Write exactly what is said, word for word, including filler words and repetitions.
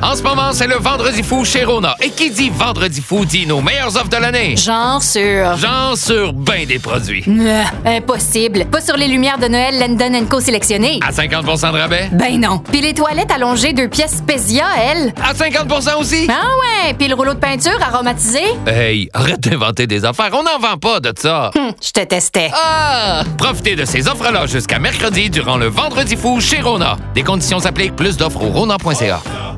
En ce moment, c'est le Vendredi fou chez Rona. Et qui dit Vendredi fou dit nos meilleures offres de l'année. Genre sur... Genre sur ben des produits. Euh, impossible. Pas sur les lumières de Noël Landon and Co sélectionnées. À cinquante pour cent de rabais. Ben non. Puis les toilettes allongées deux pièces Spezia, elles. À cinquante pour cent aussi. Ah ouais. Puis le rouleau de peinture aromatisé. Hey, arrête d'inventer des affaires. On n'en vend pas de ça. Hum, je te testais. Ah! Profitez de ces offres-là jusqu'à mercredi durant le Vendredi fou chez Rona. Des conditions s'appliquent. Plus d'offres au rona point c a.